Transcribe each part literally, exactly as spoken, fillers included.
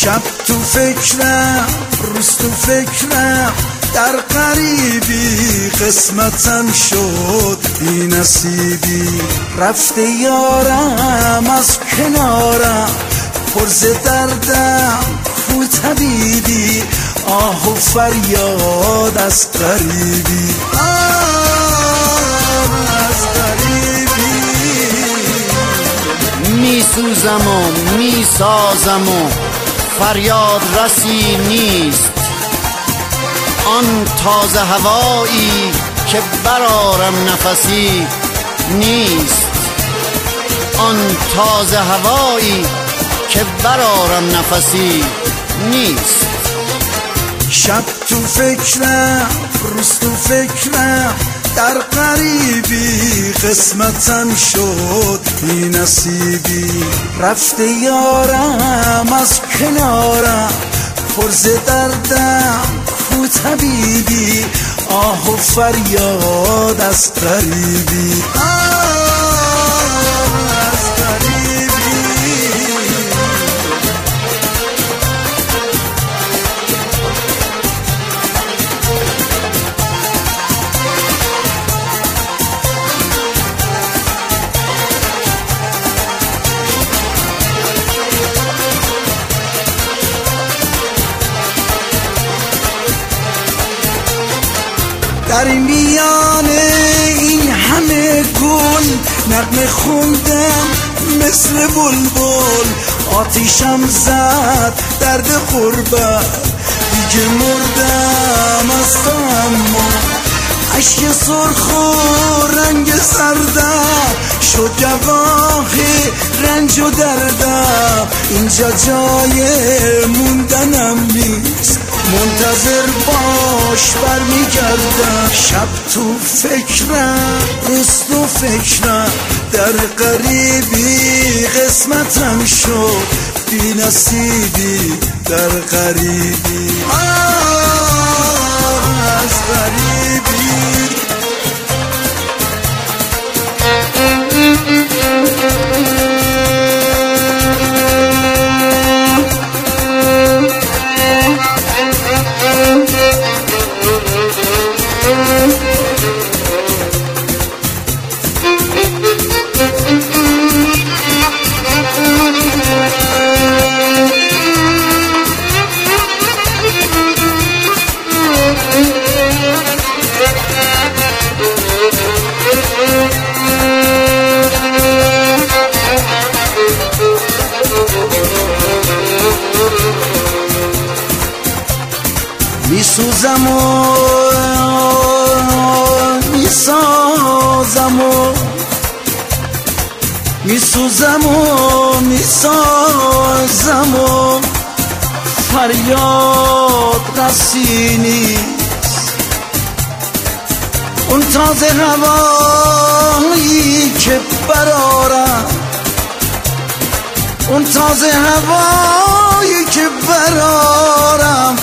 شب تو فکرم روز تو فکرم در غریبی قسمتم شد بی نصیبی رفته یارم از کنارم پرز دردم کو طبیبی آه و فریاد از غریبی آه از غریبی می سوزم و می سازم و فریاد رسی نیست آن تازه هوایی که برارم نفسی نیست آن تازه هوایی که برارم نفسی نیست شب تو فکرم روز تو فکرم در غریبی قسمتم شد بی نصیبی رفته یارم از کنارم پرز دردم کو طبیبی آه و فریاد از غریبی آه از غریبی در این میانه این همه گل نغمه خوندم مثل بلبل آتیشم زد درد غربت دیگه مردم از تحمل اشک سرخ و رنگ سردم شد گواه رنج و دردم اینجا جای موندنم نیست منتظر باش برمیگردم شب تو فکرم روز تو فکرم در غریبی قسمتم شد بی نصیبی در غریبی آه از غریبی می سوزم و می سازم و می سوزم و می سازم و فریاد رسی نیست اون تازه هوایی که برارم اون تازه هوایی که برارم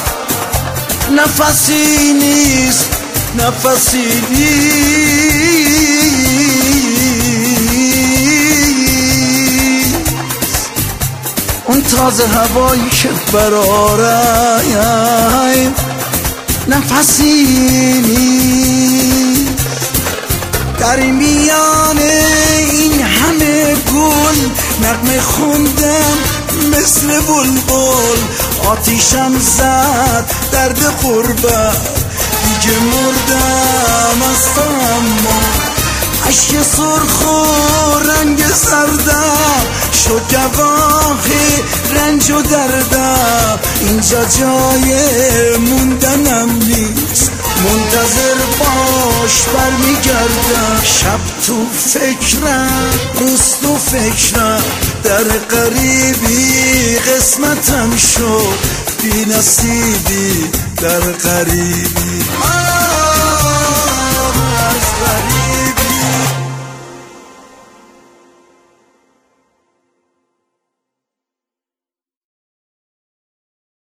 نفسی نیست نفسی نیست اون تازه هوایی که برارم نفسی نیست در این میانه این همه گل نغمه خوندم مثل بلبل آتیشم زد درد غربت دیگه مردم از تحمل اشک سرخ و رنگ سردم شد گواه رنج و دردم اینجا جای موندنم نیست منتظر باش برمیگردم شب تو فکرم روز تو فکرم در غریبی قسمتم شد بی نصیبی در غریبی